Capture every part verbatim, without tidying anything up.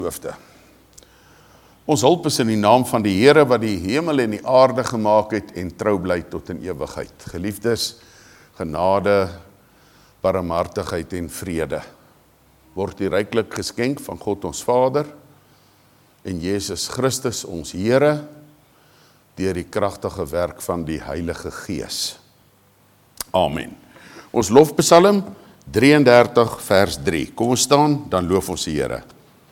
hoofde. Ons hulp is in die naam van die Here wat die hemel en die aarde gemaak het en trou bly tot in ewigheid. Geliefdes, genade, barmhartigheid en vrede word die ryklik geskenk van God ons Vader en Jezus Christus ons Here deur die kragtige werk van die Heilige Gees. Amen. Ons lofpsalm drieëndertig vers drie. Kom ons staan, dan loof ons die Here.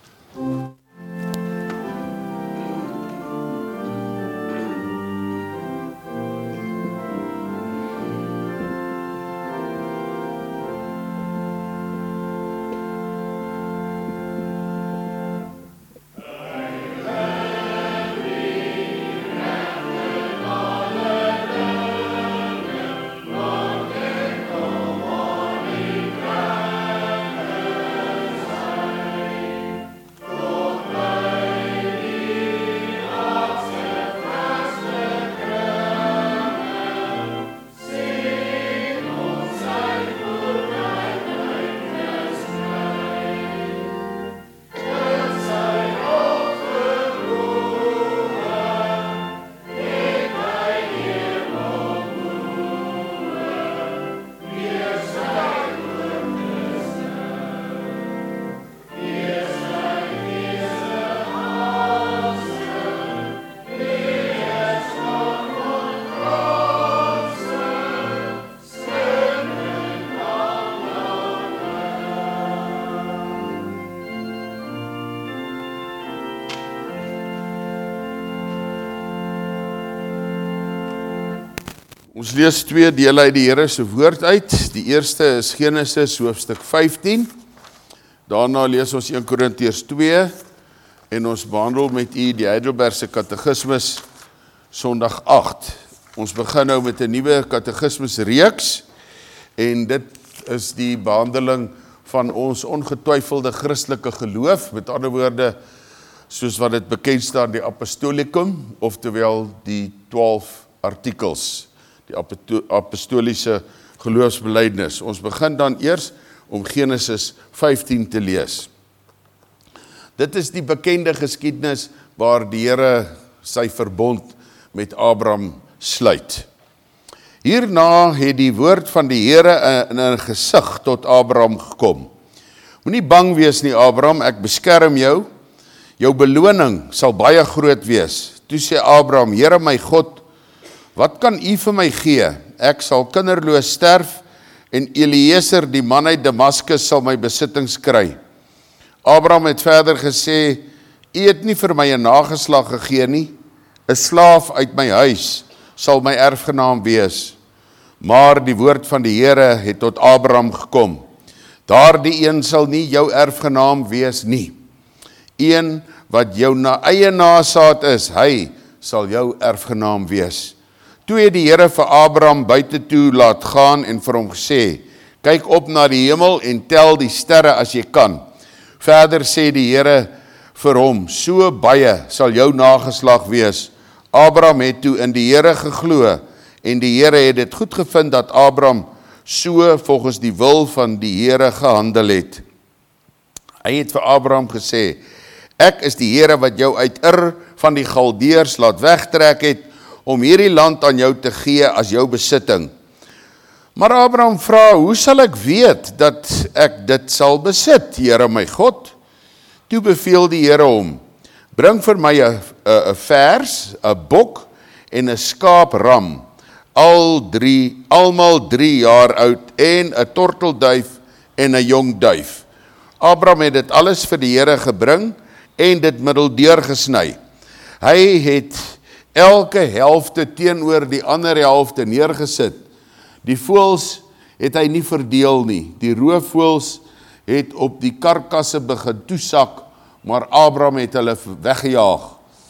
Ons lees twee dele uit die Here se woord uit. Die eerste is Genesis hoofstuk vyftien. Daarna lees ons eerste Korintiërs twee en ons behandel met u die Heidelbergse Katekismus Sondag agt. Ons begin nou met 'n nuwe katekismus reeks en dit is die behandeling van ons ongetwyfelde Christelike geloof, met ander woorde soos wat dit bekend staan die Apostolikum, oftewel die twaalf artikels. Die apostoliese geloofsbelijdenis. Ons begin dan eers om Genesis vyftien te lees. Dit is die bekende geskiedenis waar die Here sy verbond met Abraham sluit. Hierna het die woord van die Here in 'n gesig tot Abraham gekom. Moenie bang wees nie, Abraham, ek beskerm jou. Jou beloning sal baie groot wees. Toe sê Abraham, Here my God, wat kan u vir my gee? Ek sal kinderloos sterf en Eliezer, die man uit Damaskus, sal my besittings kry. Abraham het verder gesê, u het nie vir my 'n nageslag gegee nie, 'n slaaf uit my huis sal my erfgenaam wees. Maar die woord van die Here het tot Abraham gekom. Daardie een sal nie jou erfgenaam wees nie. Een wat jou na eie nasaad is, hy sal jou erfgenaam wees. Toe het die Here vir Abraham buite toe laat gaan en vir hom gesê, kyk op na die hemel en tel die sterre as jy kan. Verder sê die Here vir hom, so baie sal jou nageslag wees. Abraham het toe in die Here geglo en die Here het dit goed gevind dat Abraham so volgens die wil van die Here gehandel het. Hy het vir Abraham gesê, ek is die Here wat jou uit Ur van die Galdeërs laat wegtrek het, om hierdie land aan jou te gee as jou besitting. Maar Abraham vra, hoe sal ek weet dat ek dit sal besit, Here my God? Toe beveel die Here hom, bring vir my 'n vers, 'n bok en 'n skaapram, al drie, almal drie jaar oud, en 'n tortelduif en 'n jong duif. Abraham het dit alles vir die Here gebring en dit middeldeur gesny. Hy het elke helfte teenoor die ander helfte neergesit. Die voëls het hy nie verdeel nie. Die roofvoëls het op die karkasse begin toesak, maar Abraham het hulle weggejaag.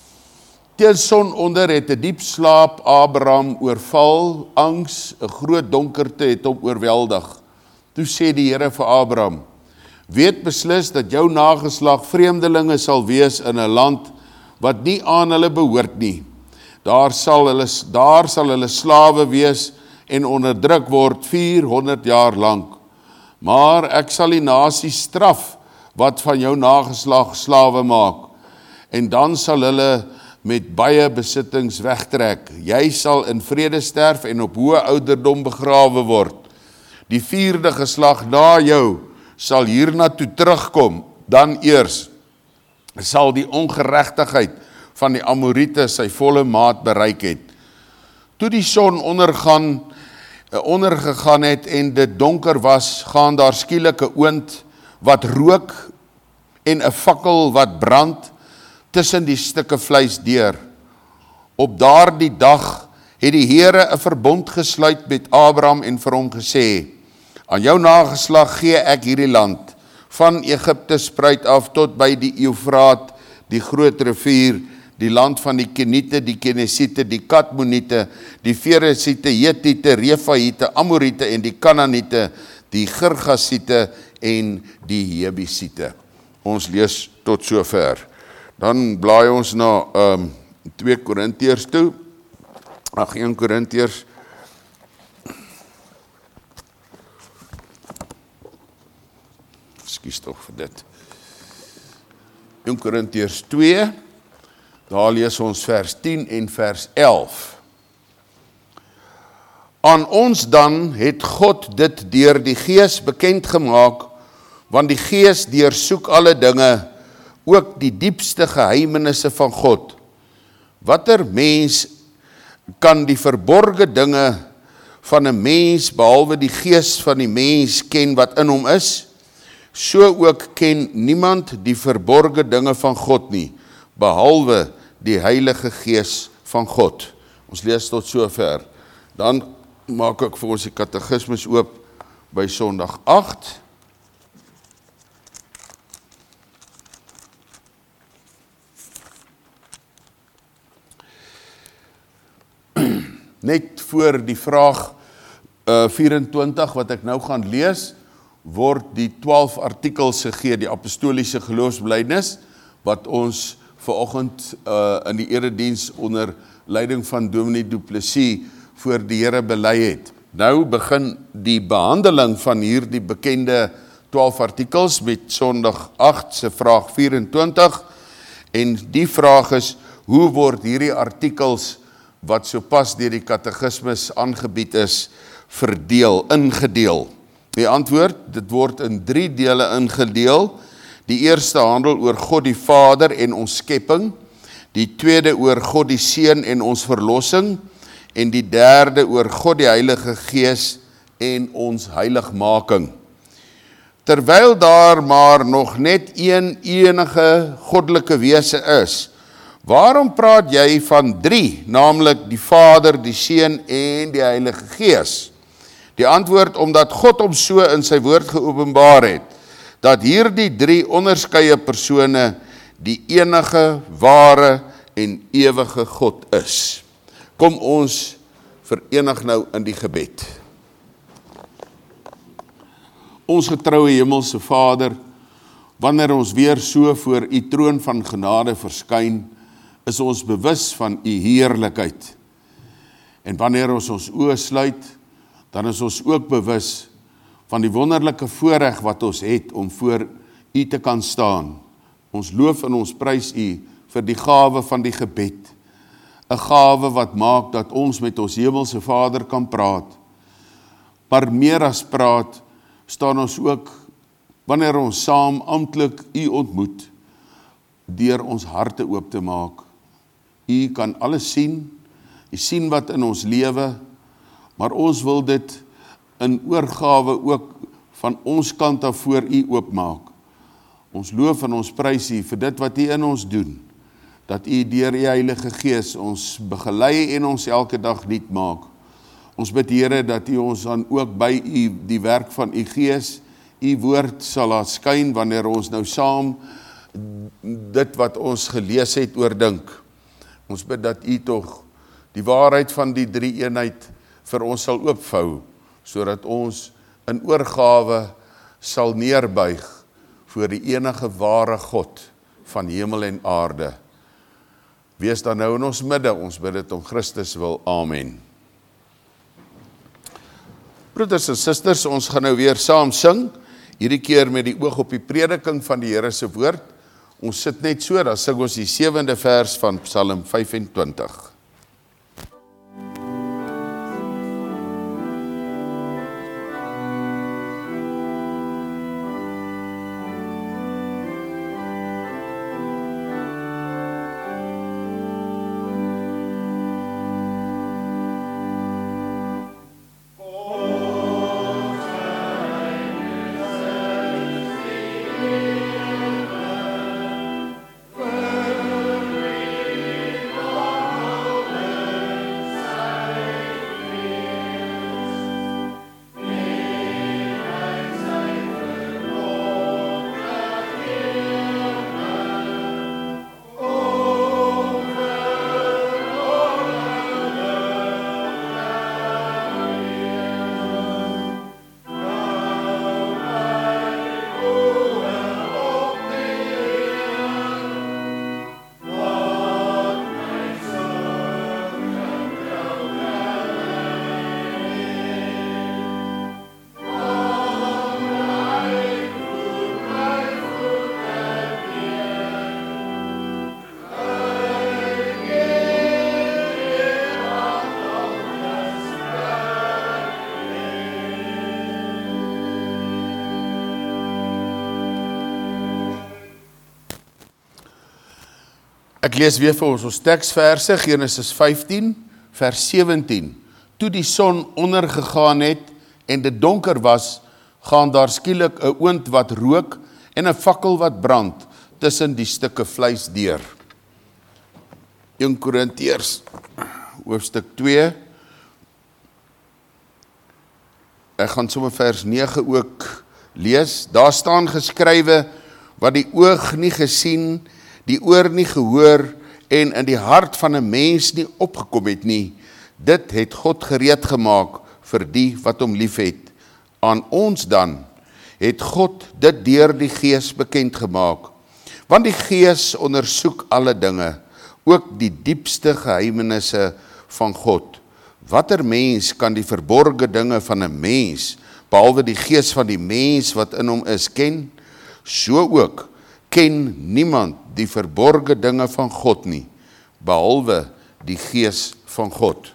Teen sononder het 'n diep slaap Abraham oorval, angs, 'n groot donkerte het hom oorweldig. Toe sê die Here vir Abraham, weet beslis dat jou nageslag vreemdelinge sal wees in 'n land wat nie aan hulle behoort nie. Daar sal hulle, daar sal hulle slawe wees en onderdruk word vierhonderd jaar lank. Maar ek sal die nasie straf wat van jou nageslag slawe maak, en dan sal hulle met baie besittings wegtrek. Jy sal in vrede sterf en op hoë ouderdom begrawe word. Die vierde geslag na jou sal hiernatoe terugkom, dan eers sal die ongeregtigheid van die Amorite sy volle maat bereik het. Toe die son ondergaan, ondergegaan het en dit donker was, gaan daar skielik 'n oond wat rook en 'n fakkel wat brand tussen die stukke vleis deur. Op daardie dag het die Here 'n verbond gesluit met Abraham en vir hom gesê: aan jou nageslag gee ek hierdie land, van Egipte spruit af tot by die Eufraat, die groot rivier, die land van die Keniete, die Kenesiete, die Kadmoniete, die Feresiete, Hetiete, Refaite, Amorite en die Kanaaniete, die Girgasiete en die Jebusiete. Ons lees tot sover. Dan blaai ons na um, twee Korintiërs toe. Ag, een Korintiërs. Ekskuus tog vir dit. een Korintiërs twee. Daar lees ons vers tien en vers elf. Aan ons dan het God dit deur die Gees bekend gemaak, want die Gees deursoek alle dinge, ook die diepste geheimenisse van God. Watter mens kan die verborge dinge van 'n mens, behalwe die Gees van die mens, ken wat in hom is? So ook ken niemand die verborge dinge van God nie, behalwe die Heilige Gees van God. Ons lees tot sover. Dan maak ek vir ons die katekismes oop by Sondag agt. Net voor die vraag uh, vyf-en-twintig wat ek nou gaan lees, word die twaalf artikels gegee, die apostoliese geloofsbelijdenis, wat ons vanoggend uh, in die erediens onder leiding van Dominee Du Plessis voor die Here belei het. Nou begin die behandeling van hierdie bekende twaalf artikels met Sondag agt se vraag vyf-en-twintig, en die vraag is, hoe word hierdie artikels wat sopas deur die katekismes aangebied is, verdeel, ingedeel? Die antwoord, dit word in drie dele ingedeel. Die eerste handel oor God die Vader en ons skepping, die tweede oor God die Seun en ons verlossing, en die derde oor God die Heilige Gees en ons heiligmaking. Terwyl daar maar nog net een enige goddelike wese is, waarom praat jy van drie, naamlik die Vader, die Seun en die Heilige Gees? Die antwoord, omdat God hom so in sy woord geopenbaar het, dat hierdie drie onderskeie persone die enige, ware en ewige God is. Kom ons verenig nou in die gebed. Ons getroue hemelse Vader, wanneer ons weer so voor u troon van genade verskyn, is ons bewus van u heerlikheid. En wanneer ons ons oë sluit, dan is ons ook bewus van die wonderlike voorreg wat ons het om voor u te kan staan. Ons loof en ons prys u vir die gawe van die gebed. 'n Gawe wat maak dat ons met ons hemelse Vader kan praat. Maar meer as praat, staan ons ook, wanneer ons saam amptelik u ontmoet, deur ons harte oop te maak. U kan alles sien, u sien wat in ons lewe, maar ons wil dit in oorgawe ook van ons kant af voor u oopmaak. Ons loof en ons prys u vir dit wat u in ons doen, dat u deur u Heilige Gees ons begelei en ons elke dag nuut maak. Ons bid Here dat u ons dan ook by u die werk van u Gees, u woord sal laat skyn wanneer ons nou saam dit wat ons gelees het oordink. Ons bid dat u tog die waarheid van die drie eenheid vir ons sal oopvou, sodat ons in oorgawe sal neerbuig voor die enige ware God van hemel en aarde. Wees dan nou in ons midde, ons bid dit om Christus wil. Amen. Broeders en susters, ons gaan nou weer saam sing, hierdie keer met die oog op die prediking van die Here se woord. Ons sit net so, dan sing ons die sewende vers van Psalm vyfentwintig. Ek lees weer vir ons ons teksverse, Genesis vyftien, vers sewentien. Toe die son ondergegaan het en dit donker was, gaan daar skielik 'n oond wat rook en 'n fakkel wat brand tussen die stukke vleis deur. Eerste Korintiërs, hoofstuk twee. Ek gaan sommer vers nege ook lees. Daar staan geskrywe, wat die oog nie gesien, die oor nie gehoor en in die hart van 'n mens nie opgekom het nie, dit het God gereed gemaak vir die wat hom liefhet. Aan ons dan het God dit deur die Gees bekend gemaak, want die Gees ondersoek alle dinge, ook die diepste geheimenisse van God. Watter mens kan die verborgde dinge van 'n mens, behalwe die Gees van die mens wat in hom is, ken? So ook ken niemand die verborgde dinge van God nie, behalwe die Gees van God.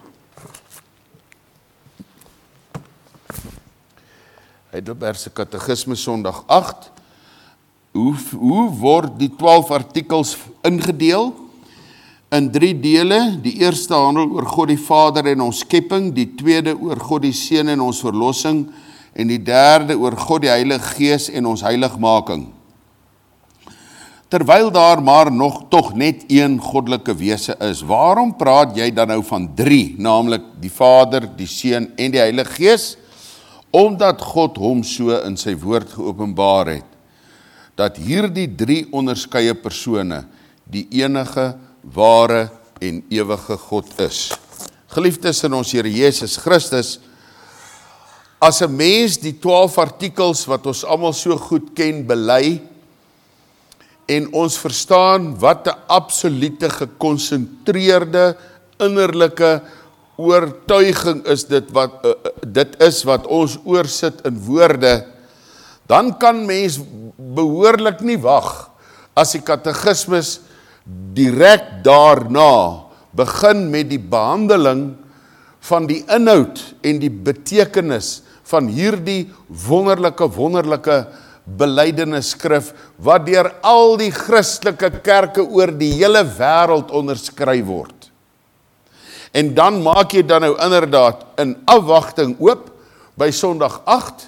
Heidelbergse Katekisme Sondag agt. Hoe, hoe word die twaalf artikels ingedeel? In drie dele. Die eerste handel oor God die Vader en ons skepping, die tweede oor God die Seun en ons verlossing, en die derde oor God die Heilige Gees en ons heiligmaking. Terwyl daar maar nog toch net een goddelike wese is, waarom praat jy dan nou van drie, naamlik die Vader, die Seun en die Heilige Gees? Omdat God hom so in sy woord geopenbaar het, dat hierdie drie onderskeie persone die enige, ware en ewige God is. Geliefdes in ons Here Jesus Christus, as 'n mens die twaalf artikels wat ons almal so goed ken, bely, en ons verstaan wat 'n absolute gekonsentreerde innerlike oortuiging is dit wat uh, dit is wat ons oorsit in woorde, dan kan mens behoorlik nie wag as die katekismes direk daarna begin met die behandeling van die inhoud en die betekenis van hierdie wonderlike wonderlike belydenisskrif wat deur al die Christelike kerke oor die hele wêreld onderskryf word. En dan maak jy dan nou inderdaad in afwagting oop by Sondag agt.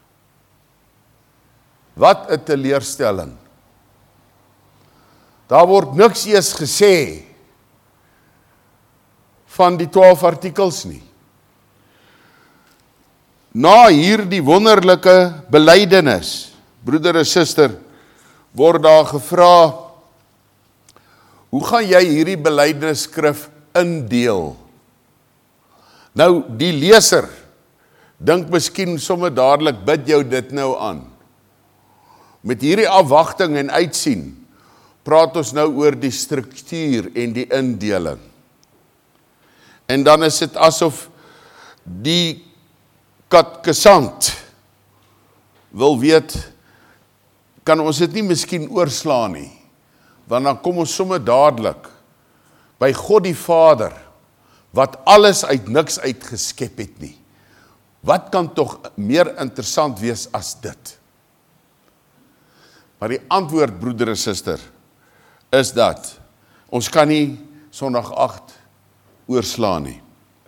Wat 'n teleurstelling. Daar word niks eers gesê van die twaalf artikels nie. Na hierdie wonderlike belydenis, broeder en suster, word daar gevra, hoe gaan jy hierdie belydenisskrif indeel? Nou, die leser dink miskien sommer dadelik, bid jou dit nou aan. Met hierdie afwagting en uitsien, praat ons nou oor die struktuur en die indeling. En dan is dit asof die katkesant wil weet, kan ons dit nie miskien oorslaan nie, want dan kom ons sommer dadelik by God die Vader, wat alles uit niks uit geskep het nie. Wat kan tog meer interessant wees as dit? Maar die antwoord, broeder en suster, is dat ons kan nie Sondag agt oorslaan nie.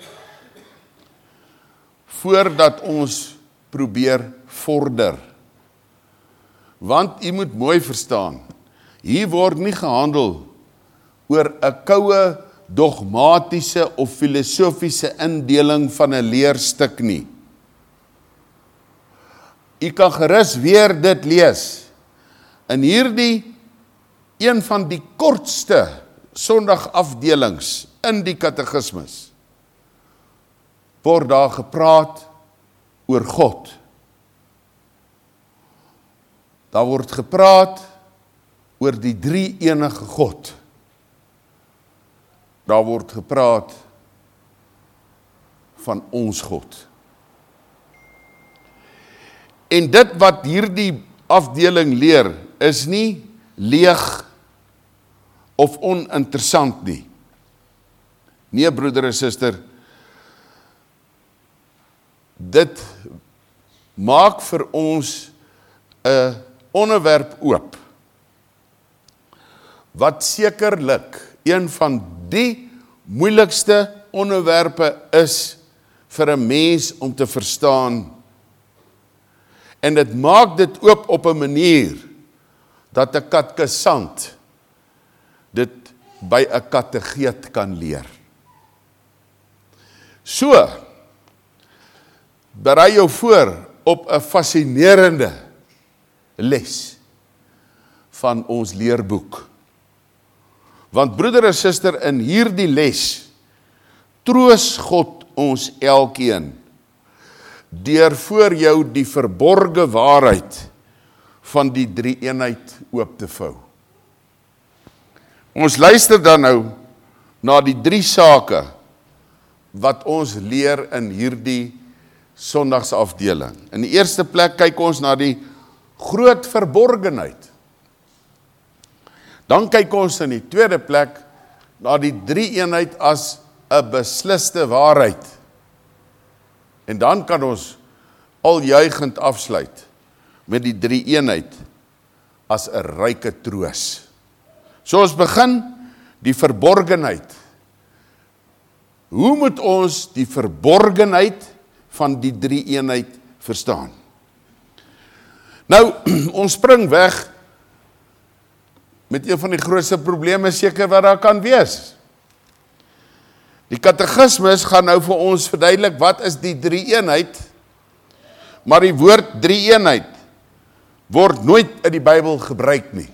Voordat ons probeer vorder. Want u moet mooi verstaan, hier word nie gehandel oor 'n koue, dogmatiese of filosofiese indeling van 'n leerstuk nie. U kan gerus weer dit lees. In hierdie een van die kortste Sondagafdelings in die katekismes word daar gepraat oor God. Daar word gepraat oor die drie enige God. Daar word gepraat van ons God. En dit wat hierdie afdeling leer, is nie leeg of oninteressant nie. Nee, broeder en suster, dit maak vir ons 'n onderwerp oop, wat sekerlik een van die moeilikste onderwerpe is vir 'n mens om te verstaan. En dit maak dit oop op 'n manier dat 'n katekisant dit by 'n kategeet kan leer. So, berei jou voor op 'n fascinerende les van ons leerboek. Want broeder en suster, in hierdie les troos God ons elkeen deur voor jou die verborge waarheid van die drie eenheid oop te vou. Ons luister dan nou na die drie sake wat ons leer in hierdie Sondagsafdeling. In die eerste plek kyk ons na die groot verborgenheid. Dan kyk ons in die tweede plek na die drie eenheid as 'n besliste waarheid. En dan kan ons al juigend afsluit met die drie eenheid as 'n ryke troos. So ons begin die verborgenheid. Hoe moet ons die verborgenheid van die drie eenheid verstaan? Nou, ons spring weg met een van die grootste probleme seker wat daar kan wees. Die katekismes gaan nou vir ons verduidelik wat is die drie eenheid, maar die woord drie eenheid word nooit in die Bybel gebruik nie.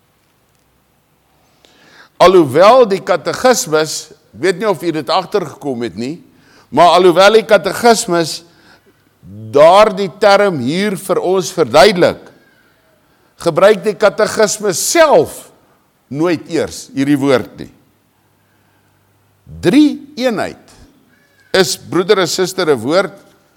Alhoewel die katekismes, ek weet nie of jy dit agtergekom het nie, maar alhoewel die katekismes daardie term hier vir ons verduidelik, gebruik die katekismes self nooit eers hierdie woord nie. Drie eenheid is, broeder en suster, 'n woord,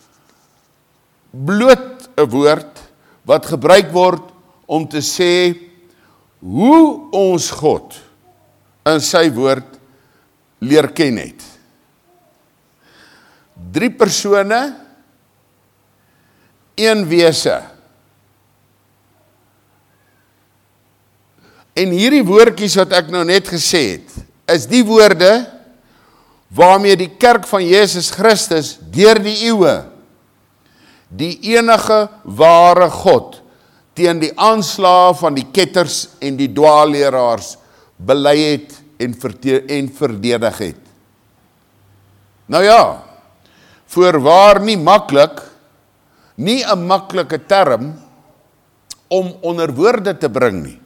bloot 'n woord wat gebruik word om te sê hoe ons God in sy woord leer ken het. Drie persone, een wese. En hierdie woordjies wat ek nou net gesê het, is die woorde waarmee die kerk van Jesus Christus deur die eeue die enige ware God teen die aanslae van die ketters en die dwaalleraars bely het en, en verdedig het. Nou ja, voorwaar nie maklik, nie 'n maklike term om onder woorde te bring nie.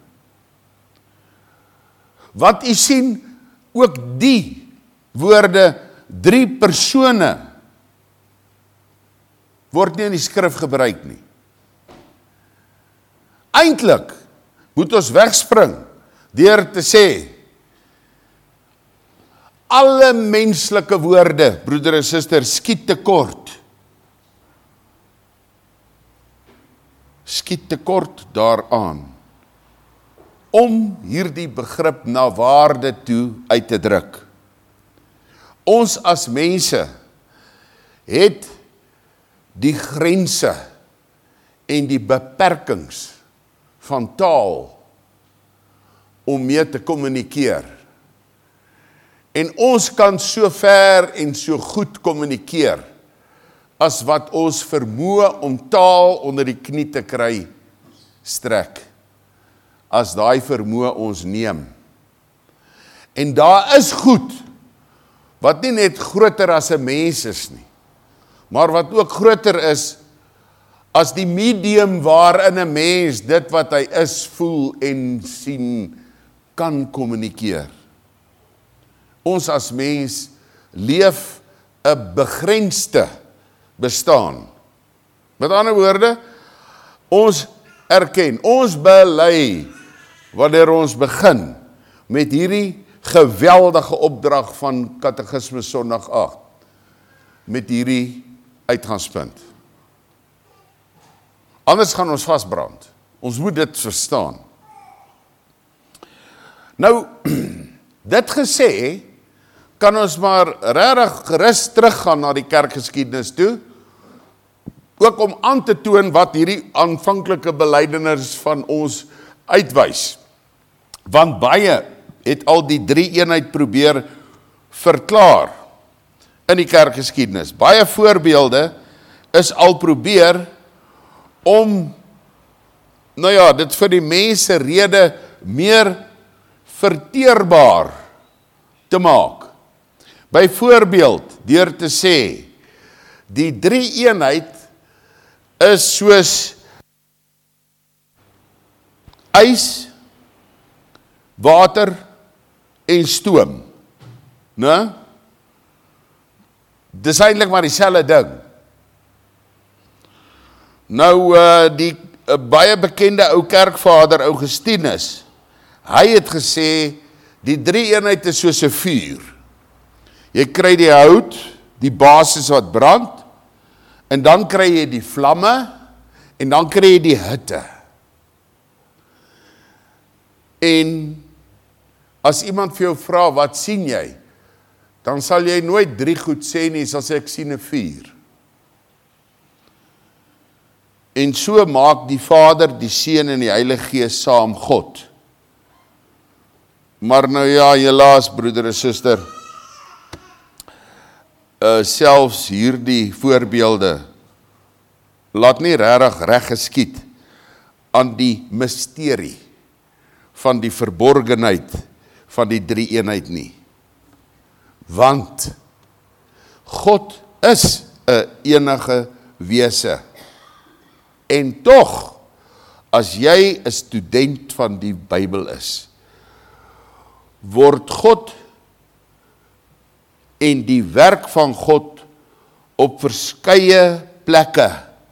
Want u sien, ook die woorde, drie persone, word nie in die skrif gebruik nie. Eintlik moet ons wegspring deur te sê, alle menslike woorde, broeder en suster, skiet tekort. skiet tekort daaraan om hierdie begrip na waarde toe uit te druk. Ons as mense het die grense en die beperkings van taal om mee te kommunikeer. En ons kan so ver en so goed kommunikeer as wat ons vermoë om taal onder die knie te kry strek, as daai vermoë ons neem. En daar is goed wat nie net groter as 'n mens is nie, maar wat ook groter is as die medium waarin 'n mens dit wat hy is, voel en sien, kan kommunikeer. Ons as mens leef 'n begrensde bestaan. Met ander woorde, ons erken, ons bely, wanneer ons begin met hierdie geweldige opdrag van Katekismes Sondag agt, met hierdie uitgangspunt. Anders gaan ons vasbrand. Ons moet dit verstaan. Nou, dit gesê, kan ons maar regtig gerus teruggaan na die kerkgeskiedenis toe, ook om aan te toon wat hierdie aanvanklike belydenis van ons uitwys. Want baie het al die drie eenheid probeer verklaar in die kerkgeskiedenis. Baie voorbeelde is al probeer om, nou ja, dit vir die mense rede meer verteerbaar te maak. Byvoorbeeld, deur te sê, die drie eenheid is soos ys, water en stoom. né? Dis eintlik maar dieselfde ding. Nou, uh, die uh, baie bekende ou kerkvader Augustinus, hy het gesê, die drie eenheid is soos 'n vuur. Jy kry die hout, die basis wat brand, en dan kry jy die vlamme, en dan kry jy die hitte. En as iemand vir jou vra, wat sien jy? Dan sal jy nooit drie goed sê nie, sal sê ek sien 'n vuur. En so maak die Vader, die Seun en die Heilige Gees saam God. Maar nou ja, helaas broeder en suster, uh, selfs hierdie voorbeelde laat nie regtig reg geskied aan die misterie van die verborgenheid van die drie eenheid nie. Want God is 'n enige wese. En tog, as jy 'n student van die Bybel is, word God en die werk van God op verskeie plekke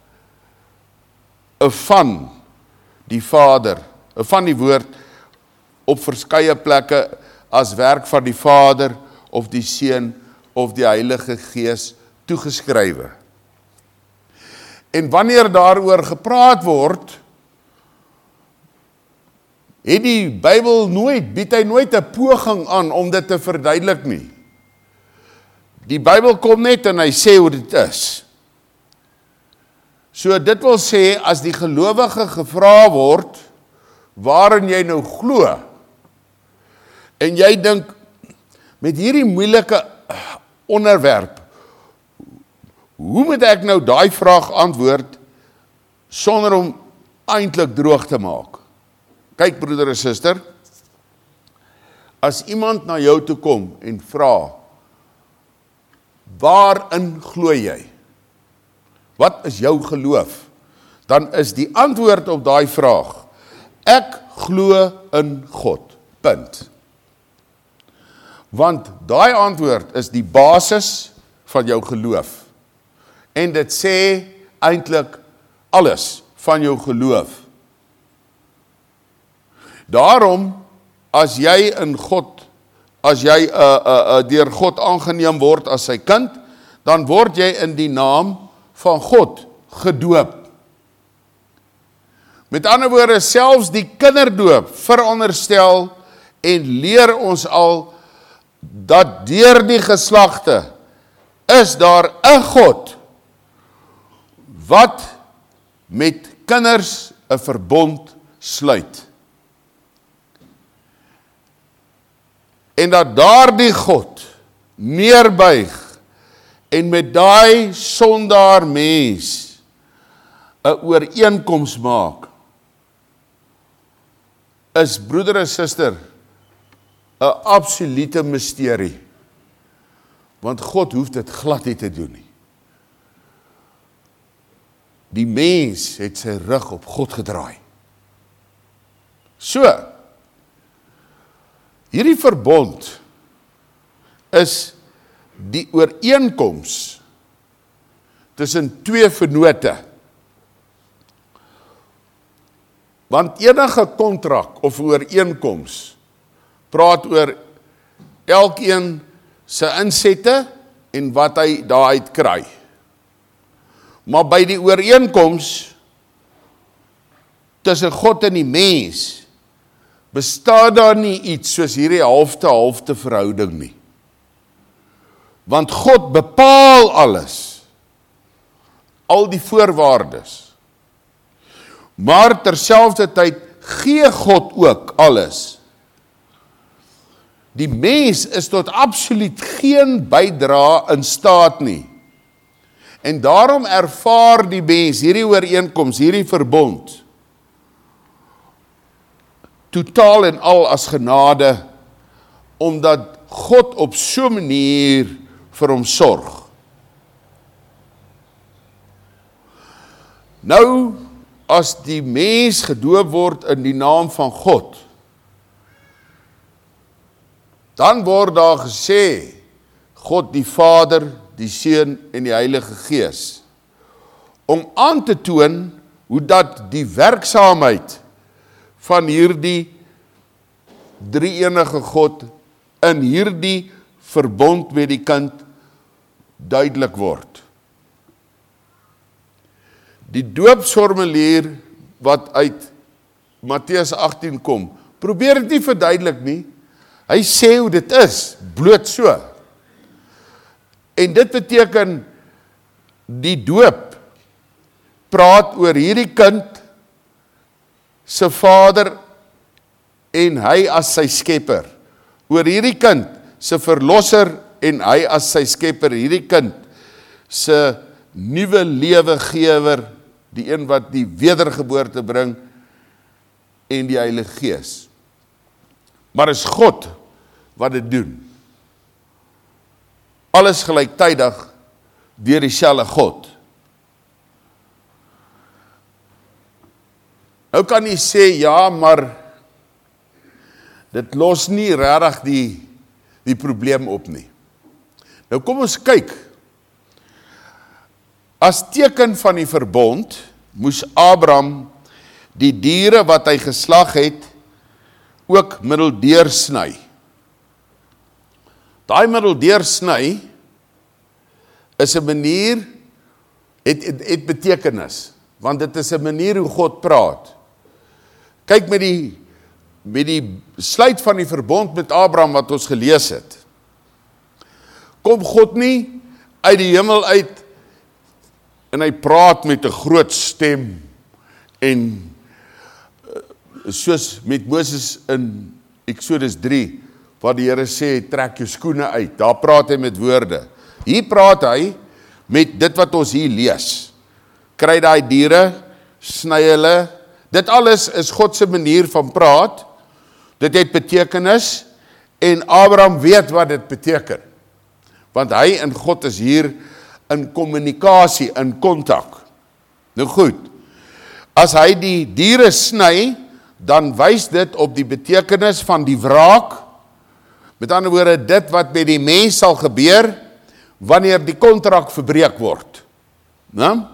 van die Vader, van die woord op verskeie plekke as werk van die Vader of die Seun of die Heilige Gees toegeskrywe. En wanneer daaroor gepraat word, het die Bybel nooit, bied hy nooit 'n poging aan om dit te verduidelik nie. Die Bybel kom net en hy sê hoe dit is. So dit wil sê, as die gelowige gevra word, waarin jy nou glo, en jy dink, met hierdie moeilike onderwerp, hoe moet ek nou daai vraag antwoord, sonder om eintlik droog te maak? Kyk broeder en suster, as iemand na jou toe kom en vra, waarin glo jy? Wat is jou geloof? Dan is die antwoord op daai vraag, ek glo in God, punt. Want daai antwoord is die basis van jou geloof. En dit sê eintlik alles van jou geloof. Daarom, as jy in God, as jy uh, uh, uh, deur God aangeneem word as sy kind, dan word jy in die naam van God gedoop. Met ander woorde, selfs die kinderdoop veronderstel en leer ons al dat deur die geslagte is daar 'n God wat met kinders 'n verbond sluit. En dat daardie God neerbuig en met daai sondaar mens 'n ooreenkoms maak, is broeder en suster 'n absolute misterie. Want God hoef dit glad nie te doen nie. Die mens het sy rug op God gedraai. So, hierdie verbond is die ooreenkoms tussen twee vennote. Want enige kontrak of ooreenkoms praat oor elkeen sy insette en wat hy daaruit kry. Maar by die ooreenkoms tussen God en die mens bestaan daar nie iets soos hierdie halfte-halfte verhouding nie. Want God bepaal alles, al die voorwaardes. Maar terselfdertyd gee God ook alles. Die mens is tot absoluut geen bydra in staat nie. En daarom ervaar die mens hierdie ooreenkoms, hierdie verbond, totaal en al as genade, omdat God op so 'n manier vir hom sorg. Nou, as die mens gedoop word in die naam van God, dan word daar gesê, God die Vader, die Seun en die Heilige Gees, om aan te toon hoe dat die werksaamheid van hierdie drie-enige God in hierdie verbond met die kind duidelik word. Die doopsformulier wat uit Matteus agttien kom, probeer dit nie verduidelik nie. Hy sê hoe dit is, bloot so. En dit beteken, die doop praat oor hierdie kind se vader en hy as sy skepper. Oor hierdie kind se verlosser en hy as sy skepper. Hierdie kind se nuwe lewegewer, die een wat die wedergeboorte bring en die Heilige Gees. Maar is God wat dit doen. Alles gelyktydig deur dieselfde God. Nou kan jy sê, ja, maar dit los nie regtig die, die probleem op nie. Nou kom ons kyk. As teken van die verbond, moes Abraham die diere wat hy geslag het, ook middeldeur sny. Daai middeldeur sny is 'n manier, het, het, het betekenis, want dit is 'n manier hoe God praat. Kyk met die, met die sluit van die verbond met Abraham wat ons gelees het. Kom God nie uit die hemel uit en hy praat met 'n groot stem en soos met Moses in Exodus drie, waar die Here sê, trek jou skoene uit, daar praat hy met woorde. Hier praat hy met dit wat ons hier lees. Kry daai diere, sny hulle, dit alles is God se manier van praat, dit het betekenis, en Abraham weet wat dit beteken. Want hy en God is hier in kommunikasie, in kontak. Nou goed, as hy die diere sny, dan wys dit op die betekenis van die wraak, met ander woorde, dit wat met die mens sal gebeur, wanneer die kontrak verbreek word. Nou?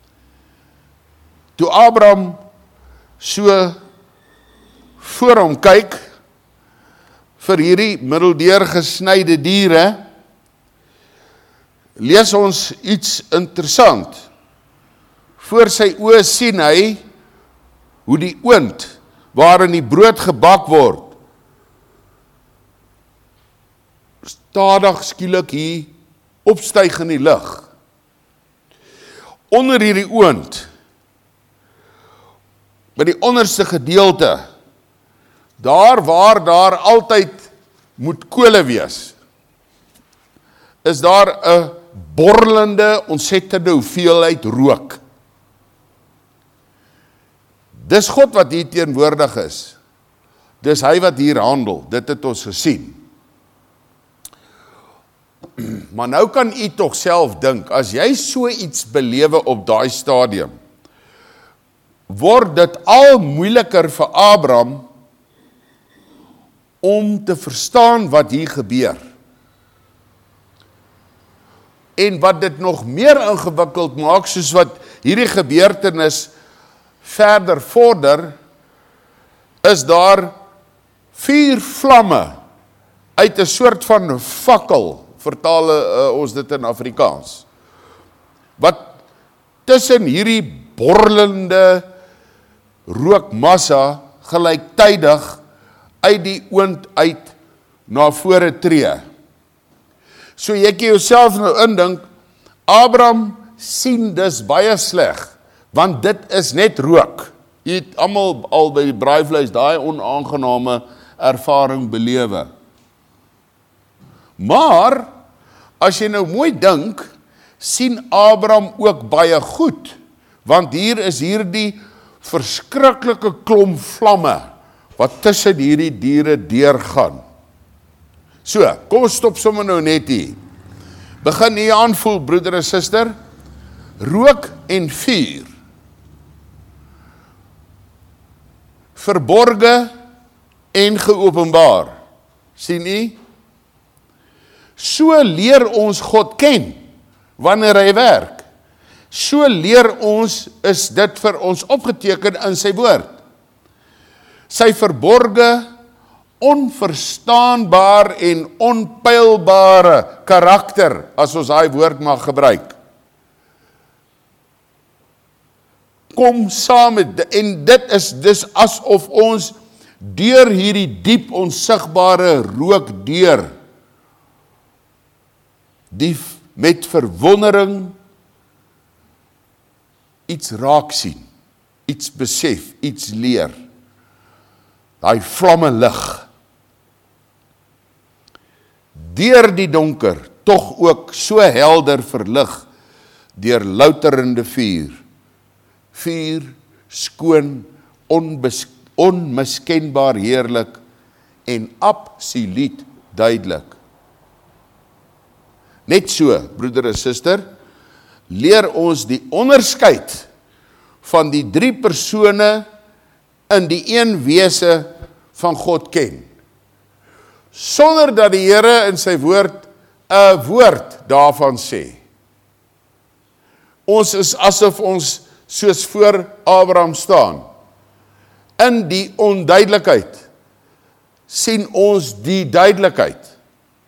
Toe Abraham so voor hom kyk, vir hierdie middeldeur gesnyde diere, lees ons iets interessant. Voor sy oë sien hy hoe die oond, waarin die brood gebak word, stadig skielik hier opstyg in die lug. Onder hierdie oond, by die onderste gedeelte, daar waar daar altyd moet kole wees, is daar 'n borrelende, ontsettende hoeveelheid rook. Dis God wat hier teenwoordig is. Dis hy wat hier handel. Dit het ons gesien. Maar nou kan u tog self dink, as jy so iets belewe op daai stadium, word dit al moeiliker vir Abraham om te verstaan wat hier gebeur. En wat dit nog meer ingewikkeld maak, soos wat hierdie gebeurtenis verder vorder, is daar vier vlamme uit 'n soort van fakkel, vertaal uh, ons dit in Afrikaans, wat tussen hierdie borrelende rookmassa gelyktydig uit die oond uit na vore tree. So jy kan jouself nou indink, Abraham sien dis baie sleg, want dit is net rook. Jy het almal al by die braaivleis daai onaangename ervaring belewe. Maar, as jy nou mooi dink, sien Abraham ook baie goed, want hier is hierdie verskriklike klomp vlamme, wat tussen hierdie diere deurgaan. So, kom ons stop sommer nou net hier. Begin hier aanvoel, broeder en suster, rook en vuur. Verborge en geopenbaar. Sien u? So leer ons God ken, wanneer hy werk. So leer ons, is dit vir ons opgeteken in sy woord. Sy verborge, onverstaanbaar en onpylbare karakter, as ons daai woord mag gebruik, kom saam met, en dit is dus asof ons deur hierdie diep onsigbare rook deur, die met verwondering iets raak sien, iets besef, iets leer. Daai vlamme lig. Deur die donker, tog ook so helder verlig, deur louterende vuur. Vuur, skoon, onbes, onmiskenbaar heerlik en absoluut duidelik. Net so, broeder en suster, leer ons die onderskeid van die drie persone in die een wese van God ken. Sonder dat die Here in sy woord 'n woord daarvan sê. Ons is asof ons soos voor Abraham staan. In die onduidelikheid sien ons die duidelikheid.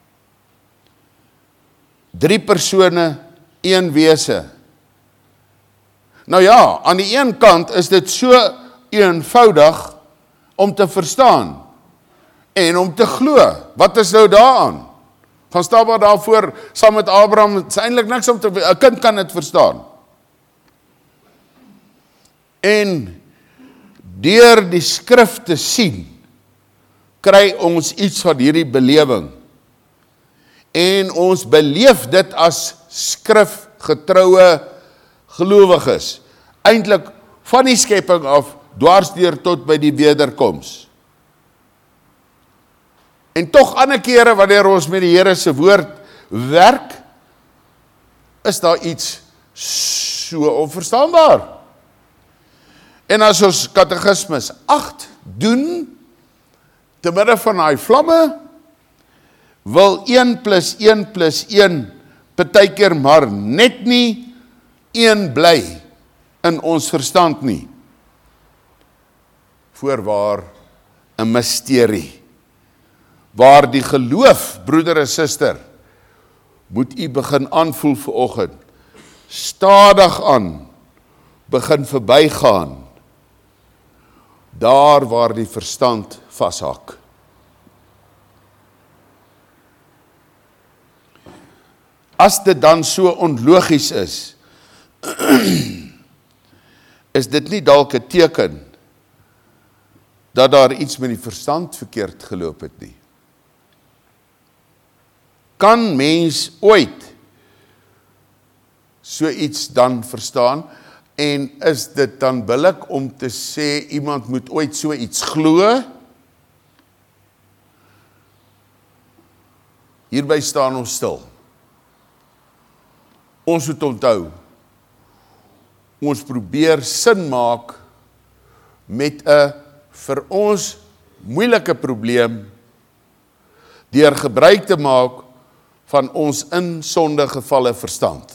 Drie persone, een wese. Nou ja, aan die een kant is dit so eenvoudig om te verstaan en om te glo. Wat is nou daaraan? Gaan staan maar daarvoor saam met Abraham, het is eintlik niks om te, 'n kind kan dit verstaan. En deur die skrif te sien, kry ons iets van hierdie belewing. En ons beleef dit as skrifgetroue gelowiges, eintlik van die skepping af, dwarsdeur tot by die wederkoms. En tog ander kere, wanneer ons met die Here se woord werk, is daar iets so onverstaanbaar. En as ons katekismes agt doen, te midde van daai vlamme, wil een plus een plus een partykeer maar net nie een bly in ons verstand nie. Voorwaar 'n misterie, waar die geloof, broeder en suster, moet u begin aanvoel vanoggend, stadig aan, begin verbygaan, daar waar die verstand vashak. As dit dan so onlogies is, is dit nie dalk 'n teken dat daar iets met die verstand verkeerd geloop het nie. Kan mens ooit so iets dan verstaan, en is dit dan billik om te sê, iemand moet ooit so iets glo? Hierby staan ons stil. Ons moet onthou, ons probeer sin maak met 'n vir ons moeilike probleem, deur gebruik te maak van ons in sonde gevalle verstand.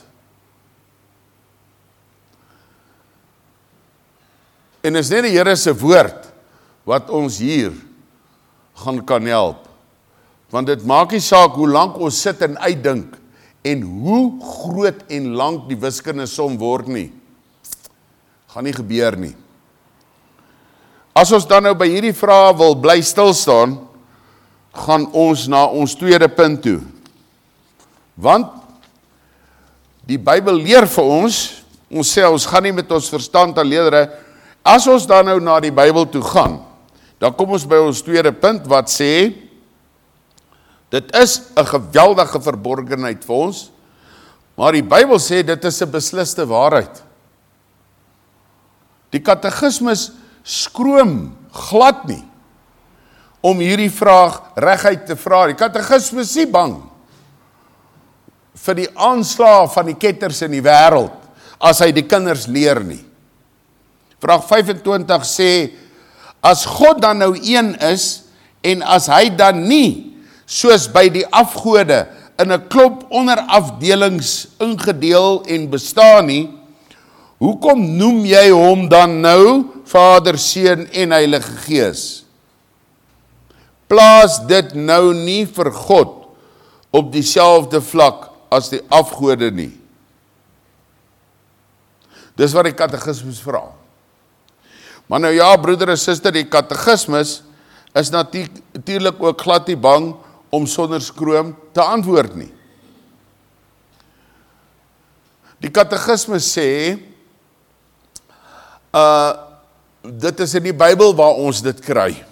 En is net die Here se woord wat ons hier gaan kan help. Want dit maak nie saak hoe lank ons sit en uitdink en hoe groot en lank die wiskundige som word nie. Gaan nie gebeur nie. As ons dan nou by hierdie vrae wil bly stil staan, gaan ons na ons tweede punt toe. Want die Bybel leer vir ons, ons sê ons gaan nie met ons verstand alleen, as ons dan nou na die Bybel toe gaan, dan kom ons by ons tweede punt wat sê, dit is 'n geweldige verborgenheid vir ons, maar die Bybel sê dit is 'n besliste waarheid. Die katekismus skroom glad nie om hierdie vraag reguit te vra. Die katekismus is nie bang vir die aanslae van die ketters in die wêreld as hy die kinders leer nie. Vraag vyf-en-twintig sê, as God dan nou een is, en as hy dan nie, soos by die afgode, in 'n klomp onderafdelings ingedeel en bestaan nie, hoekom noem jy hom dan nou Vader, Seun en Heilige Gees? Plaas dit nou nie vir God op dieselfde vlak as die afgode nie. Dis wat die katekismus vra. Maar nou ja, broeder en suster, die katekismus is natuurlik ook glad nie bang om sonder skroom te antwoord nie. Die katekismus sê, uh, dit is in die Bybel waar ons dit kry.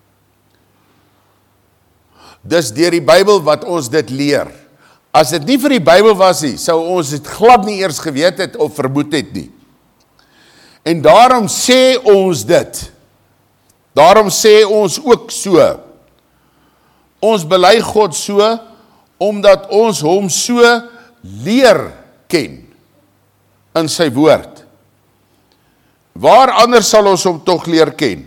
Dis deur die Bybel wat ons dit leer. As dit nie vir die Bybel was nie, sou ons dit glad nie eers geweet het of vermoed het nie. En daarom sê ons dit. Daarom sê ons ook so. Ons bely God so, omdat ons hom so leer ken in sy woord. Waar anders sal ons hom tog leer ken?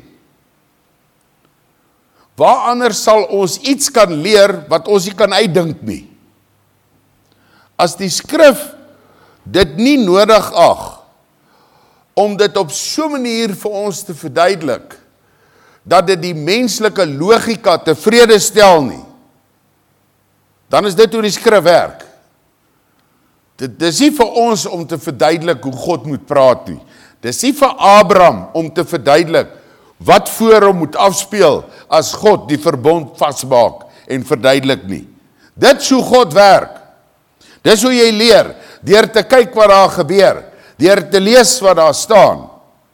Waar anders sal ons iets kan leer wat ons nie kan uitdink nie? As die skrif dit nie nodig ag om dit op so 'n manier vir ons te verduidelik, dat dit die menslike logika tevrede stel nie, dan is dit hoe die skrif werk. Dit is nie vir ons om te verduidelik hoe God moet praat nie. Dit is nie vir Abraham om te verduidelik wat voor hom moet afspeel as God die verbond vasmaak en verduidelik nie. Dit is hoe God werk. Dis hoe jy leer, deur te kyk wat daar gebeur, deur te lees wat daar staan.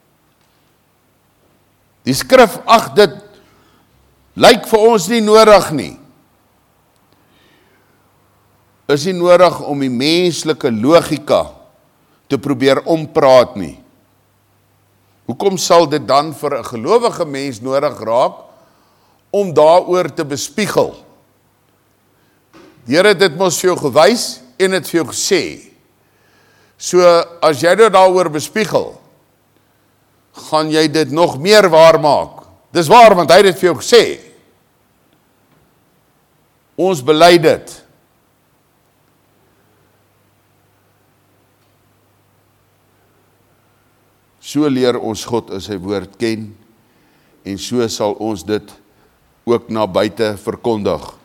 Die skrif, ag dit, lyk vir ons nie nodig nie. Is nie nodig om die menslike logika te probeer ompraat nie. Hoekom sal dit dan vir 'n gelowige mens nodig raak om daaroor te bespiegel? Die Here het dit mos vir jou gewys en het vir jou gesê. So as jy nou daaroor bespiegel, gaan jy dit nog meer waar maak. Dis waar, want hy het dit vir jou gesê. Ons bely dit. So leer ons God in sy woord ken, en so sal ons dit ook na buite verkondig.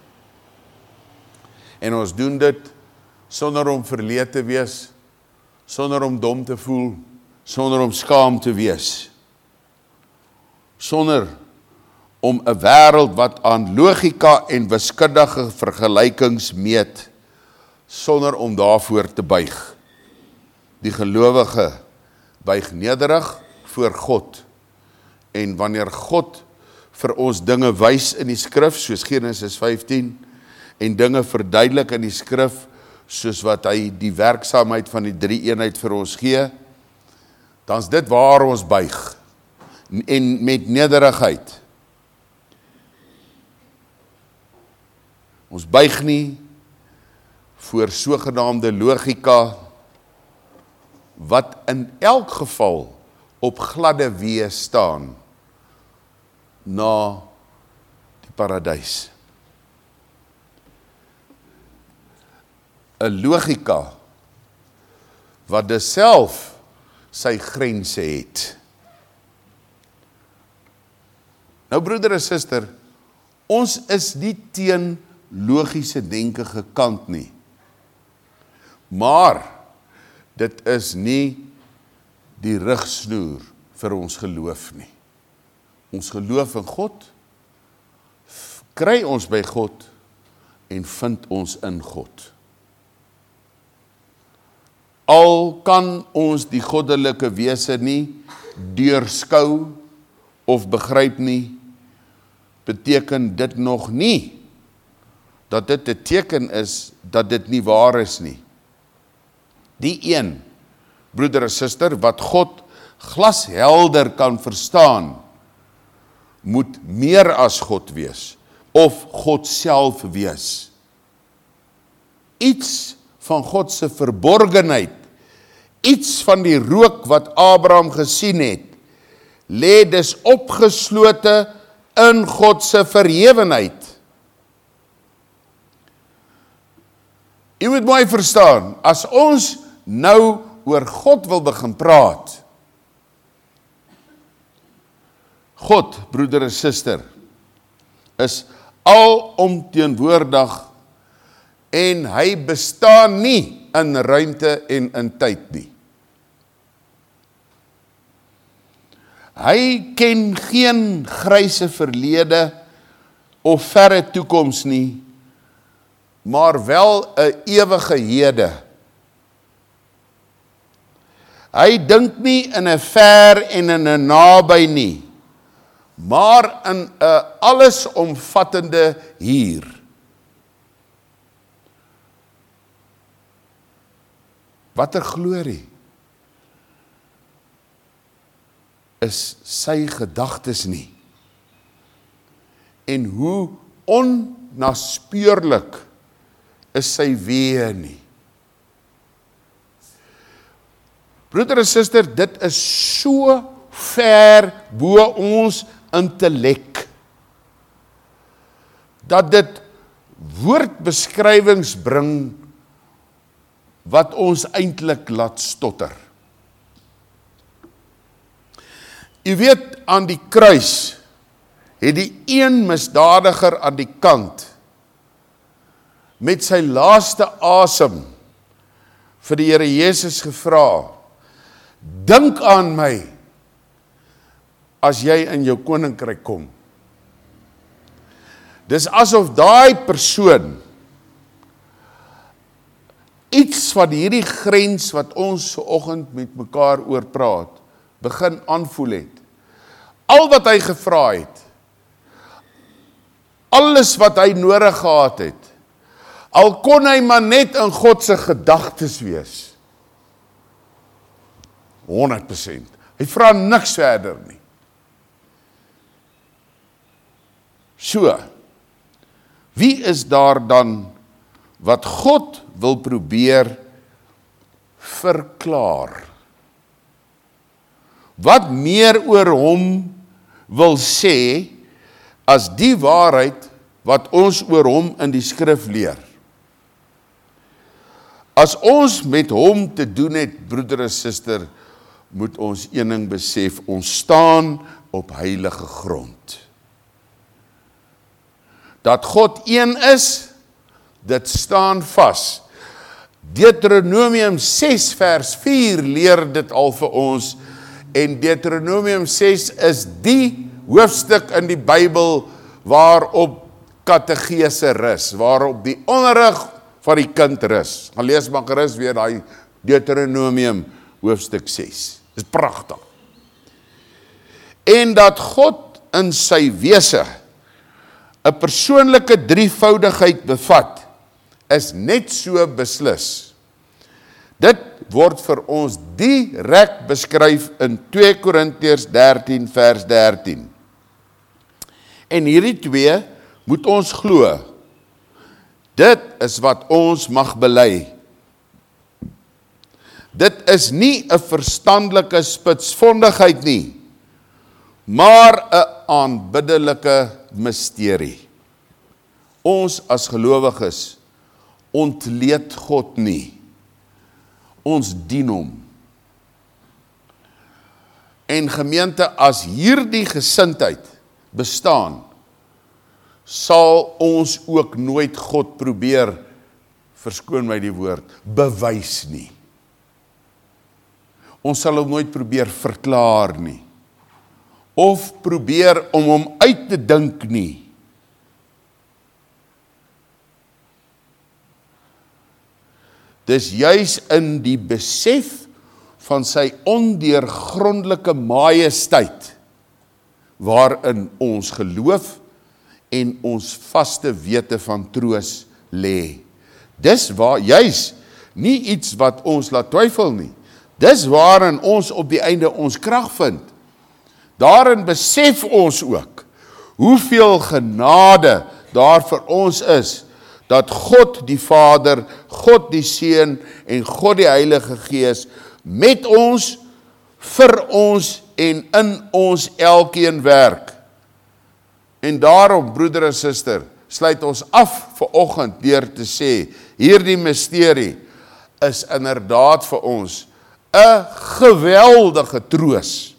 En ons doen dit sonder om verleed te wees, sonder om dom te voel, sonder om skaam te wees. sonder om 'n wêreld wat aan logika en wiskundige vergelykings meet, sonder om daarvoor te buig. Die gelowige buig nederig voor God, en wanneer God vir ons dinge wys in die skrif, soos Genesis vyftien, en dinge verduidelik in die skrif, soos wat hy die werksaamheid van die drie eenheid vir ons gee, dan is dit waar ons buig, en met nederigheid. Ons buig nie voor sogenaamde logika, wat in elk geval op gladde weë staan, na die paradys. 'n Logika, wat dus self sy grense het. Nou broeder en suster, ons is nie teen logiese denke gekant nie. Maar, dit is nie die rigsnoer vir ons geloof nie. Ons geloof in God, kry ons by God, en vind ons in God. Al kan ons die goddelike wese nie deurskou of begryp nie, beteken dit nog nie dat dit 'n teken is dat dit nie waar is nie. Die een, broeder en suster, wat God glashelder kan verstaan, moet meer as God wees, of God self wees. Iets van God se verborgenheid, iets van die rook wat Abraham gesien het, lê dus opgeslote in God se verhewenheid. Jy moet mooi verstaan, as ons nou oor God wil begin praat, God, broeder en suster, is alomteenwoordig, en hy bestaan nie in ruimte en in tyd nie. Hy ken geen gryse verlede of verre toekoms nie, maar wel 'n ewige hede. Hy dink nie in 'n ver en in 'n naby nie, maar in 'n allesomvattende hier. Watter glorie is sy gedagtes nie, en hoe onnaspeurlik is sy weë nie. Broeder en suster, dit is so ver bo ons intellek, dat dit woordbeskrywings bring, wat ons eintlik laat stotter. U weet, aan die kruis, het die een misdadiger aan die kant, met sy laaste asem, vir die Here Jesus gevra, dink aan my, as jy in jou koninkryk kom. Dis asof daai persoon, iets van hierdie grens wat ons vanoggend met mekaar oor praat, begin aanvoel het. Al wat hy gevra het, alles wat hy nodig gehad het, al kon hy maar net in God se gedagtes wees. honderd persent. Hy vra niks verder nie. So, wie is daar dan wat God wil probeer verklaar? Wat meer oor hom wil sê, as die waarheid wat ons oor hom in die skrif leer? As ons met hom te doen het, broeder en suster, moet ons een ding besef, ons staan op heilige grond. Dat God een is, dit staan vas. Deuteronomium ses vers vier leer dit al vir ons, en Deuteronomium ses is die hoofstuk in die Bybel waarop kategese rus, waarop die onderrig van die kind rus. Gaan lees maar gerus weer daai Deuteronomium hoofstuk ses. Dis pragtig. En dat God in sy wese 'n persoonlike drievoudigheid bevat, is net so beslis. Dit word vir ons direk beskryf in twee Korintiërs dertien vers dertien. En hierdie twee moet ons glo. Dit is wat ons mag bely. Dit is nie 'n verstandelike spitsvondigheid nie, maar 'n aanbiddelike misterie. Ons as gelowiges ontleed God nie. Ons dien hom. En gemeente, as hierdie gesindheid bestaan, sal ons ook nooit God probeer, verskoon my die woord, bewys nie. Ons sal hom nooit probeer verklaar nie, of probeer om hom uit te dink nie. Dis juis in die besef van sy ondeurgrondelike majesteit, waarin ons geloof en ons vaste wete van troos lê. Dis waar, juis, nie iets wat ons laat twyfel nie. Dis waarin ons op die einde ons krag vind. Daarin besef ons ook, hoeveel genade daar vir ons is, dat God die Vader, God die Seun en God die Heilige Gees met ons, vir ons en in ons elkeen werk. En daarom, broeder en suster, sluit ons af vanoggend deur te sê, hierdie misterie is inderdaad vir ons 'n geweldige troos.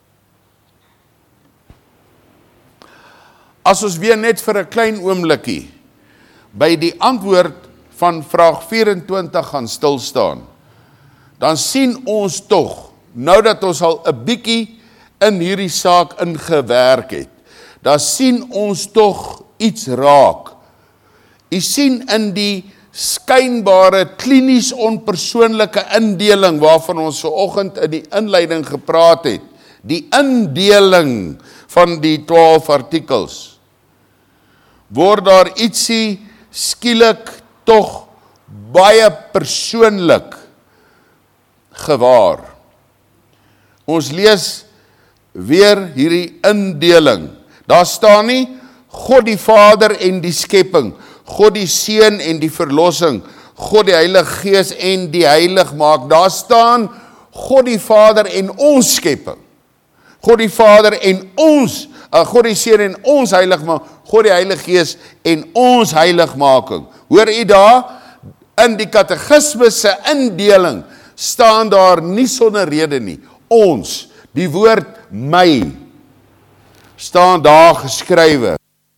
As ons weer net vir 'n klein oombliekie by die antwoord van vraag vyf-en-twintig gaan stil staan, dan sien ons tog, nou dat ons al 'n bietjie in hierdie saak ingewerk het, dan sien ons tog iets raak. U sien in die skynbare klinies onpersoonlike indeling waarvan ons vanoggend in die inleiding gepraat het, die indeling van die twaalf artikels, word daar ietsie skielik tog baie persoonlik gewaar. Ons lees weer hierdie indeling. Daar staan nie God die Vader en die skepping, God die Seun en die verlossing, God die Heilige Gees en die heiligmaak. Daar staan God die Vader en ons skepping, God die Vader en ons, uh, God die Seun en ons heiligmaak, God die Heilige Gees en ons heiligmaking. Hoor u daar, in die katekisme se indeling staan daar nie sonder rede nie. Ons, die woord my, staan daar geskrywe.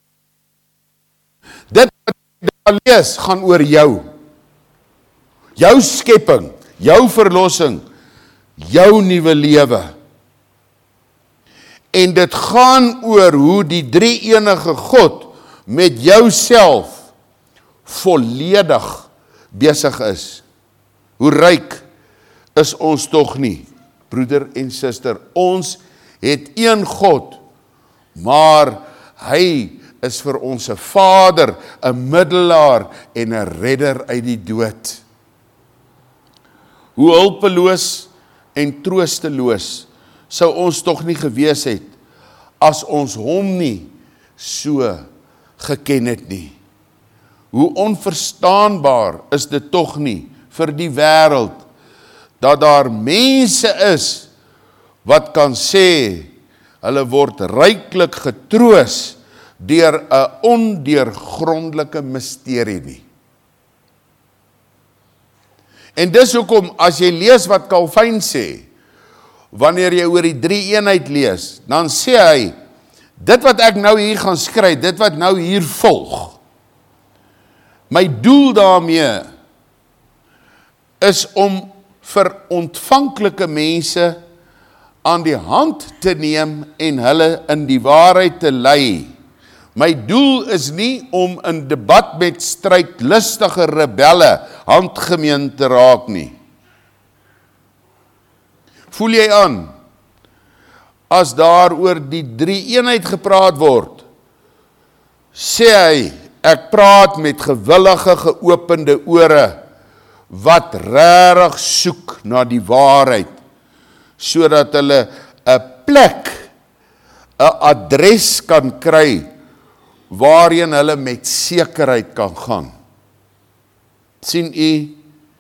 Dit wat jy daar lees, gaan oor jou. Jou skepping, jou verlossing, jou nuwe lewe. En dit gaan oor hoe die drie-enige God met jouself volledig besig is. Hoe ryk is ons tog nie, broeder en suster. Ons het een God, maar hy is vir ons 'n Vader, 'n middelaar en 'n redder uit die dood. Hoe hulpeloos en troosteloos sou ons tog nie gewees het, as ons hom nie so geken het nie. Hoe onverstaanbaar is dit tog nie vir die wêreld, dat daar mense is, wat kan sê, hulle word ryklik getroos, deur 'n ondeurgrondelike misterie nie. En dis hoekom, as jy lees wat Calvin sê, wanneer jy oor die drie eenheid lees, dan sê hy, dit wat ek nou hier gaan skryf, dit wat nou hier volg, my doel daarmee is om vir ontvanklike mense aan die hand te neem en hulle in die waarheid te lei. My doel is nie om in debat met strydlustige rebelle handgemeen te raak nie. Voel jy aan, as daar oor die drie eenheid gepraat word, sê hy, ek praat met gewillige geopende ore, wat regtig soek na die waarheid, sodat hulle 'n plek, 'n adres kan kry, waarheen hulle met sekerheid kan gaan. Sien u,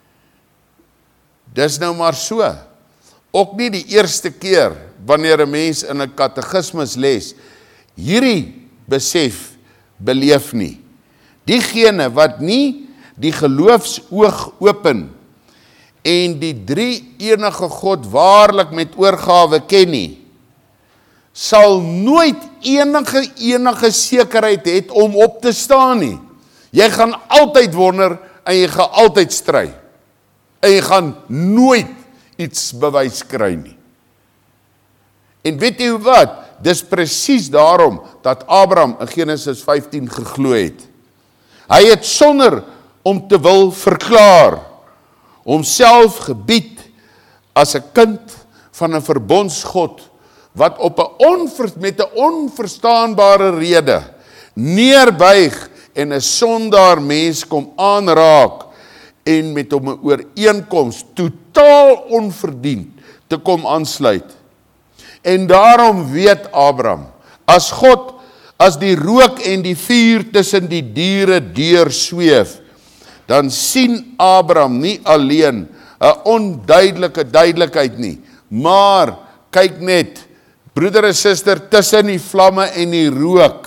dis nou maar so. Ook nie die eerste keer, wanneer 'n mens in 'n katekismus les, hierdie besef beleef nie. Diegene wat nie die geloofsoog open en die drie enige God waarlik met oorgawe ken nie, sal nooit enige enige sekerheid het om op te staan nie. Jy gaan altyd wonder en jy gaan altyd stry. En jy gaan nooit iets bewys kry nie. En weet jy wat? Dis presies daarom dat Abraham in Genesis vyftien geglo het. Hy het sonder om te wil verklaar, homself gebied as 'n kind van 'n verbondsgod, wat op 'n onver, met 'n onverstaanbare rede neerbuig en 'n sondaar mens kom aanraak en met hom 'n ooreenkoms totaal onverdiend te kom aansluit. En daarom weet Abraham, as God, as die rook en die vuur tussen die diere deur sweef, dan sien Abraham nie alleen 'n onduidelike duidelikheid nie, maar kyk net, broeder en suster, tussen die vlamme en die rook,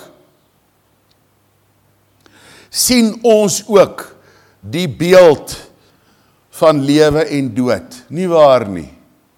sien ons ook die beeld van lewe en dood, nie waar nie?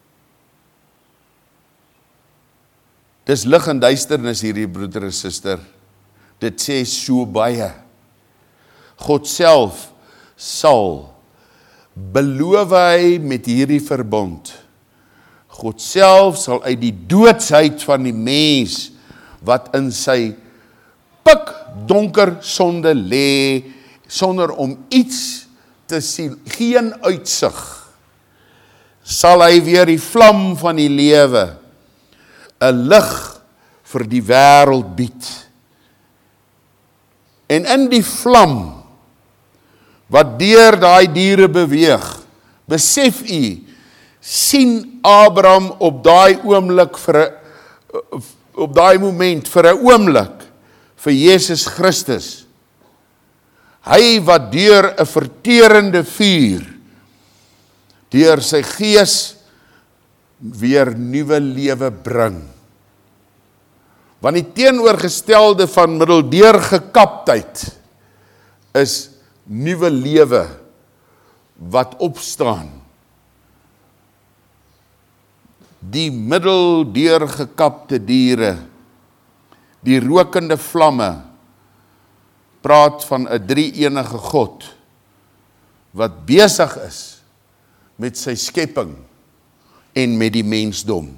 Dis lig en duisternis hierdie broeder en suster, dit sê so baie. God self sal, beloof hy met hierdie verbond, God self sal uit die doodsheid van die mens, wat in sy pik donker sonde lê, sonder om iets te sien, geen uitsig, sal hy weer die vlam van die lewe, 'n lig vir die wêreld bied. En in die vlam, wat deur daai diere beweeg, besef u, sien Abraham op daai oomblik vir 'n op daai moment vir 'n oomblik vir Jesus Christus. Hy wat deur 'n verterende vuur, deur sy gees weer nuwe lewe bring. Want die teenoorgestelde van middeldeurgekaptheid is nuwe lewe wat opstaan. Die middeldeurgekapte diere, die rokende vlamme, praat van 'n drie-enige God, wat besig is met sy skepping en met die mensdom.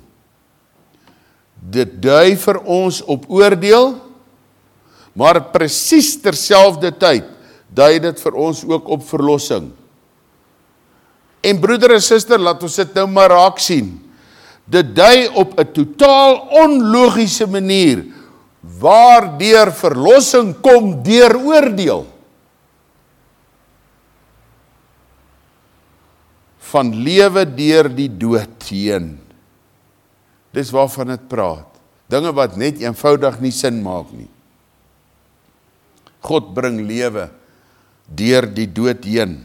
Dit dui vir ons op oordeel, maar presies terselfde tyd dui dit vir ons ook op verlossing. En broeder en suster, laat ons dit nou maar raak sien. Dit dui op 'n totaal onlogiese manier, waardeur verlossing kom deur oordeel. Van lewe deur die dood heen. Dis waarvan dit praat. Dinge wat net eenvoudig nie sin maak nie. God bring lewe deur die dood heen.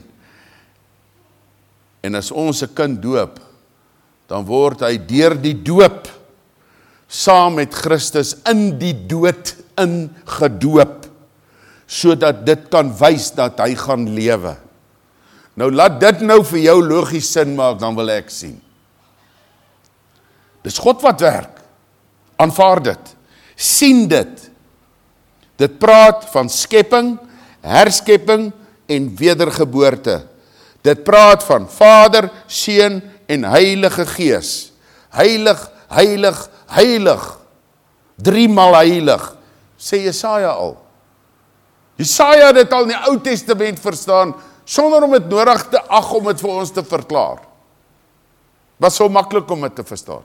En as ons 'n kind doop, dan word hy deur die doop saam met Christus in die dood ingedoop, sodat dit kan wys dat hy gaan lewe. Nou laat dit nou vir jou logies sin maak, dan wil ek sien. Dis God wat werk, aanvaar dit, sien dit. Dit praat van skepping, herskepping en wedergeboorte. Dit praat van Vader, Seun en Heilige Gees. Heilig, heilig, heilig, driemaal heilig, sê Jesaja al. Jesaja het dit al in die Ou Testament verstaan, sonder om het nodig te ag om het vir ons te verklaar. Was so maklik om dit te verstaan.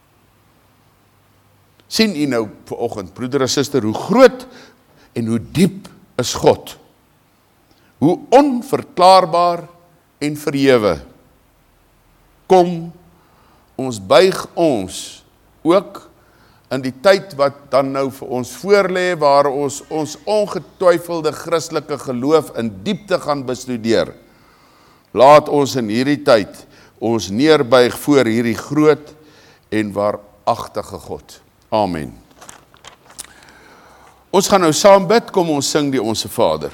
Sien u nou vanoggend, broeder en suster, hoe groot en hoe diep is God? Hoe onverklaarbaar en verhewe. Kom, ons buig ons ook in die tyd wat dan nou vir ons voorlê, waar ons ons ongetwyfelde Christelike geloof in diepte gaan bestudeer. Laat ons in hierdie tyd ons neerbuig voor hierdie groot en waaragtige God. Amen. Ons gaan nou saam bid, kom ons sing die Onse Vader.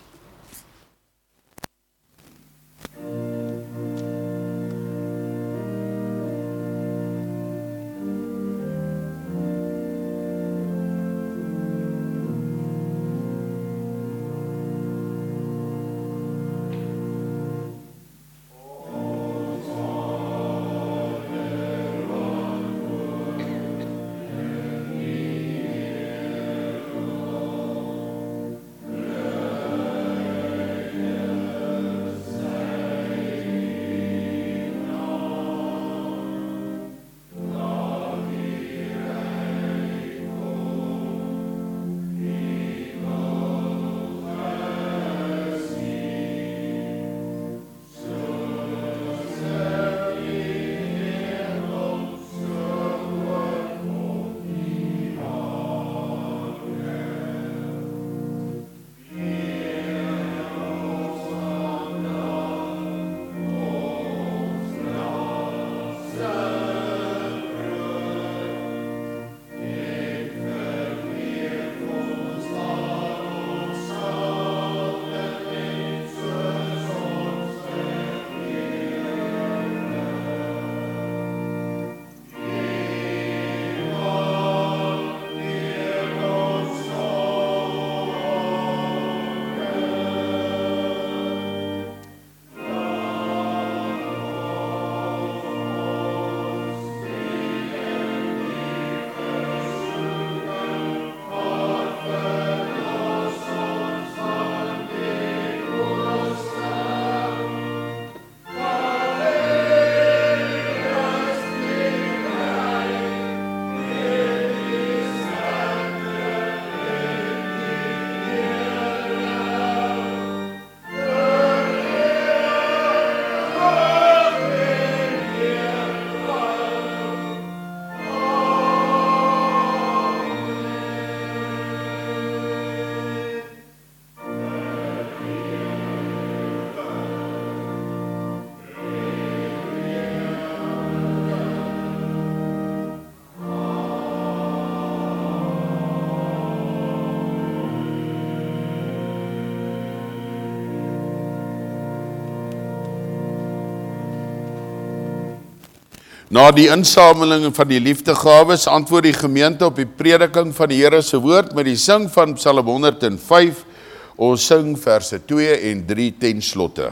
Na die insameling van die liefdegawes antwoord die gemeente op die prediking van die Here se woord met die sing van Psalm honderd en vyf. Ons sing verse twee en drie ten slotte.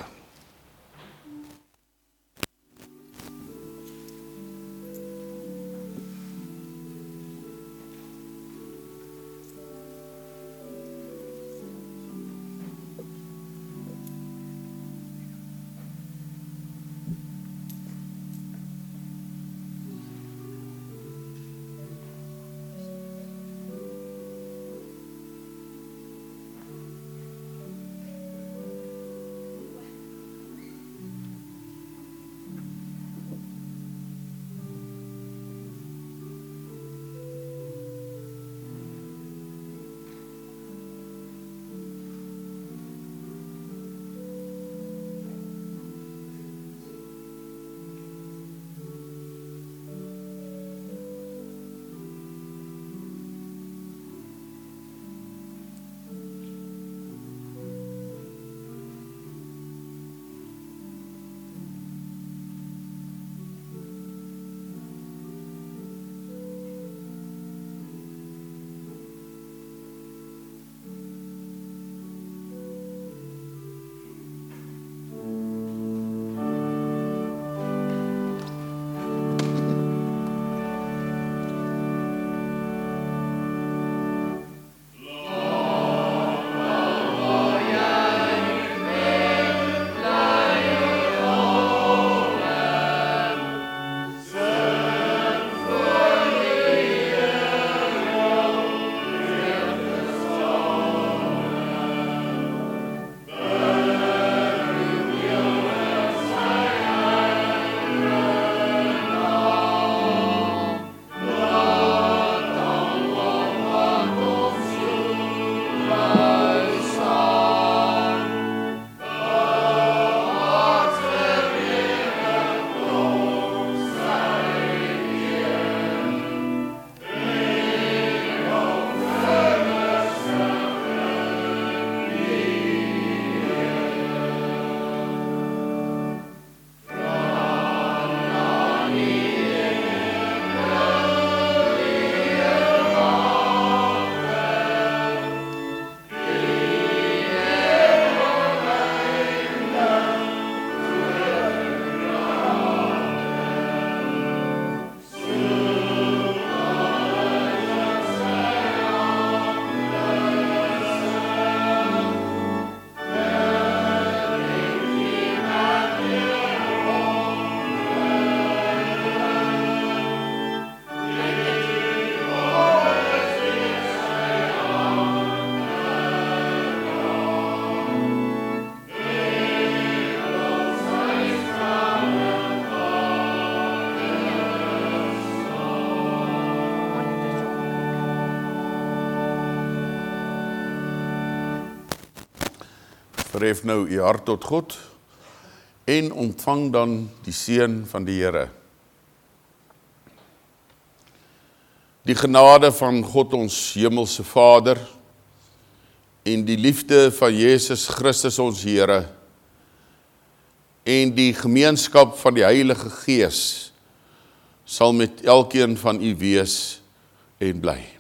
verhef nou u hart tot God en ontvang dan die seën van die Here. Die genade van God ons hemelse Vader en die liefde van Jesus Christus ons Here en die gemeenskap van die Heilige Gees sal met elkeen van u wees en bly.